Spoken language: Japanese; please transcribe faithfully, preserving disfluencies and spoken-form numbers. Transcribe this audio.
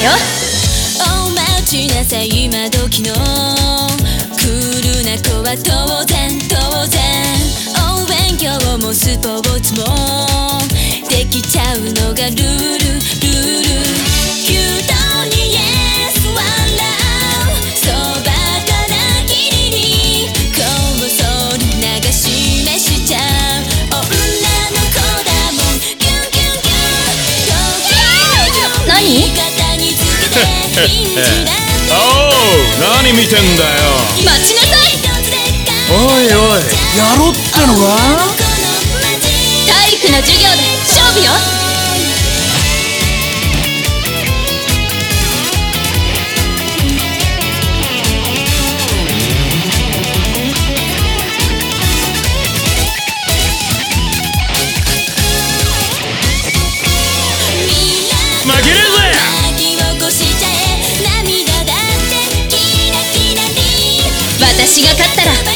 よ。 お待ちなさい今時のクールな子は当然当然、お勉強もスポーツもできちゃうのがルールルール。キュートにイエス笑うそばからきりにこうそり流しめしちゃう女の子だもん。キュンキュンキュン時の味方につけて信じられておう、何見てんだよ。 待ちなさい。 おいおい、やろってのか。 体育の授業で勝負よ。 負けねえぜ。 私が勝ったら